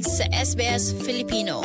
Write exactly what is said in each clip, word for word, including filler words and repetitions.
nakikinig sa S B S Filipino.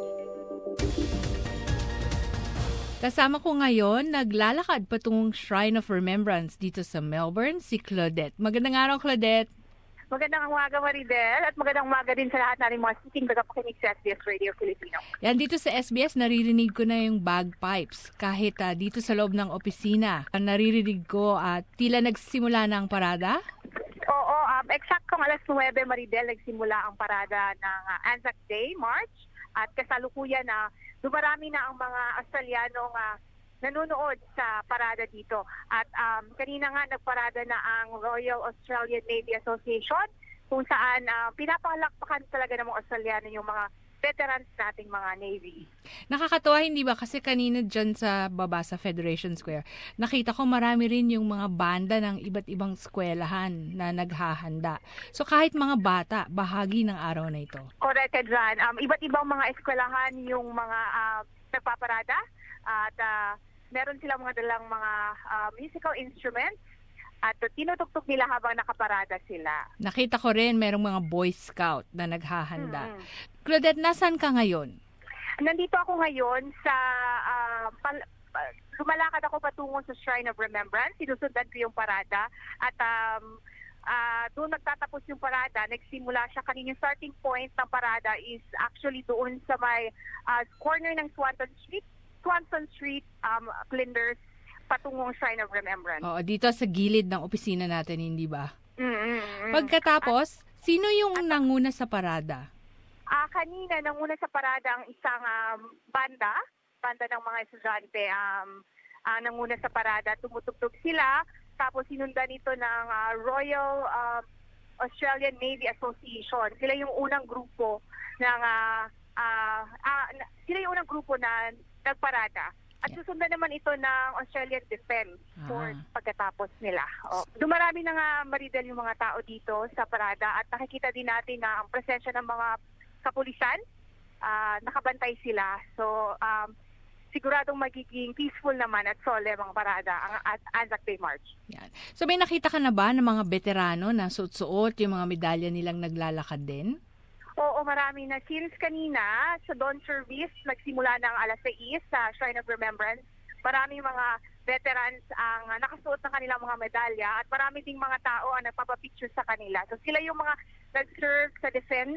Kasama ko ngayon, naglalakad patungong Shrine of Remembrance dito sa Melbourne, si Claudette. Magandang araw, Claudette. Magandang umaga, Maridel, at magandang umaga din sa lahat natin mga siking tagapakinig sa S B S Radio Filipino. Yan, dito sa S B S, naririnig ko na yung bagpipes. Kahit uh, dito sa loob ng opisina, naririnig ko at uh, tila nagsimula na ang parada. Oo, um, eksaktong alas nuwebe, Maridel, nagsimula ang parada ng uh, Anzac Day March at kasalukuyan na uh, dumarami na ang mga Australianong uh, nanonood sa parada dito. At um, kanina nga nagparada na ang Royal Australian Navy Association kung saan uh, pinapalakpakan talaga ng mga Australiano yung mga veterans nating mga Navy. Nakakatuwa, hindi ba? Kasi kanina dyan sa baba sa Federation Square, nakita ko marami rin yung mga banda ng iba't ibang eskwelahan na naghahanda. So kahit mga bata, bahagi ng araw na ito. Correct, Jan. Um, iba't ibang mga eskwelahan yung mga uh, nagpaparada at uh, meron silang mga dalang mga uh, musical instruments at tinutugtog nila habang nakaparada sila. Nakita ko rin merong mga Boy Scout na naghahanda. Mm-hmm. Claudette, nasan ka ngayon? Nandito ako ngayon sa uh, pal- lumalakad ako patungo sa Shrine of Remembrance. Sinusundan ko yung parada at um, uh, doon nagtatapos yung parada. Nagsimula siya kanina. Yung starting point ng parada is actually doon sa may uh, corner ng Swanton Street. Swanton Street, um, Flinders, patungong Shrine of Remembrance. Oo, dito sa gilid ng opisina natin, hindi ba? Mm-hmm. Pagkatapos, at, sino yung at, nanguna sa parada? Ah, uh, kanina nanguna sa parada ang isang um, banda, banda ng mga estudyante, um, uh, nanguna sa parada, tumutugtog sila, tapos sinundan ito ng uh, Royal uh, Australian Navy Association. Sila yung unang grupo ng uh, uh, uh, sila yung unang grupo na nagparada. At susundan naman ito ng Australian Defence Force ah. pagkatapos nila. O, dumarami na nga, Maridel, yung mga tao dito sa parada at nakikita din natin na ang presensya ng mga kapulisan, uh, nakabantay sila. So, um, siguradong magiging peaceful naman at solemn ang parada, ang Anzac Day March. Yan. So, may nakita ka na ba ng mga veterano na suot-suot yung mga medalya nilang naglalakad din? Oo, marami na. Since kanina, sa dawn service, nagsimula ng alas sais sa Shrine of Remembrance. Maraming mga veterans ang uh, nakasuot ng kanilang mga medalya at marami ding mga tao ang nagpapapicture sa kanila. So sila yung mga nag-serve sa defense,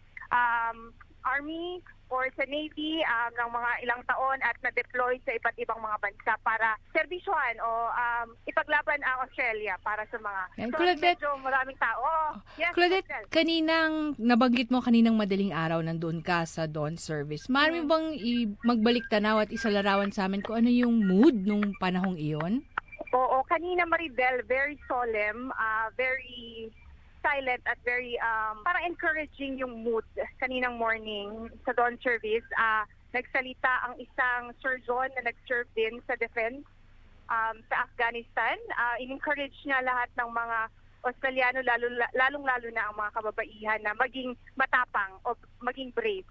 um, army, or sa Navy um, ng mga ilang taon at na-deploy sa iba't ibang mga bansa para servisyohan o um, ipaglaban ang Australia para sa mga... Yan, so, Claudette, medyo maraming tao. Yes, Claudette, kaninang nabanggit mo kaninang madaling araw nandun ka sa dawn service. Marami hmm. bang i- magbalik tanaw at isalarawan sa amin kung ano yung mood nung panahong iyon? Oo, kanina, Maridel, very solemn, uh, very... silent at very um, parang encouraging yung mood kaninang morning sa dawn service. Uh, nagsalita ang isang surgeon na nag-serve din sa defense um, sa Afghanistan. Uh, in-encourage niya lahat ng mga Australiano, lalo, lalong-lalo na ang mga kababaihan na maging matapang o maging brave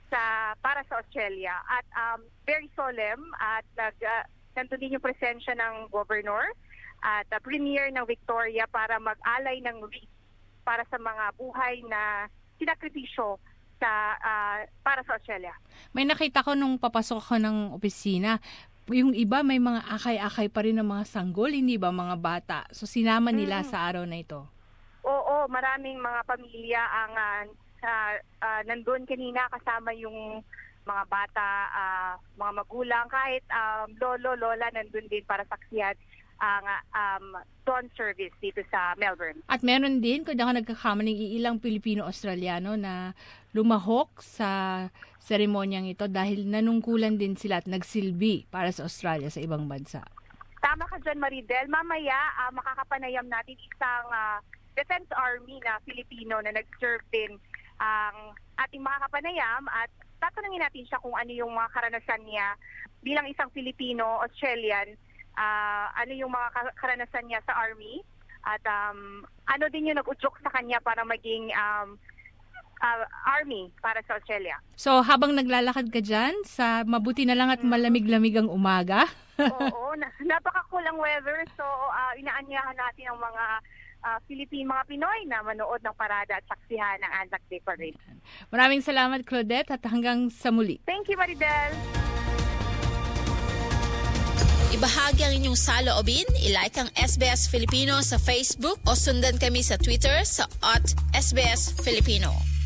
sa para sa Australia. At um, very solemn at nag, uh, nandun din yung presensya ng governor at uh, premier ng Victoria para mag-alay ng wreath para sa mga buhay na sinakripisyo sa uh, para sa Australia. May nakita ko nung papasok ako ng opisina, yung iba may mga akay-akay pa rin ng mga sanggol, hindi ba, mga bata? So sinama nila mm. sa araw na ito. Oo, maraming mga pamilya ang uh, uh, uh, nandun kanina kasama yung mga bata, uh, mga magulang, kahit um, lolo, lola nandun din para saksiyan ang um, dawn service dito sa Melbourne. At meron din, kung ako nagkakamaling, ilang Pilipino-Australiano na lumahok sa seremonyang ito dahil nanungkulan din sila at nagsilbi para sa Australia sa ibang bansa. Tama ka dyan, Maridel. Mamaya, uh, makakapanayam natin isang uh, Defense Army na Filipino na nag-serve din ang ating makakapanayam at tatanungin natin siya kung ano yung mga karanasan niya bilang isang Filipino-Australian. Uh, ano yung mga karanasan niya sa Army at um, ano din yung nag-udyok sa kanya para maging um, uh, Army para sa Australia. So habang naglalakad ka dyan, sa mabuti na lang at malamig-lamig ang umaga? Oo, na, napaka-cool ang weather. So uh, inaanyahan natin ang mga uh, Philippine mga Pinoy na manood ng parada at saksihan ng Anzac Day Parade. Maraming salamat, Claudette, at hanggang sa muli. Thank you, Maridel. Ibahagi ang inyong saloobin, ilike ang S B S Filipino sa Facebook o sundan kami sa Twitter sa at S B S Filipino.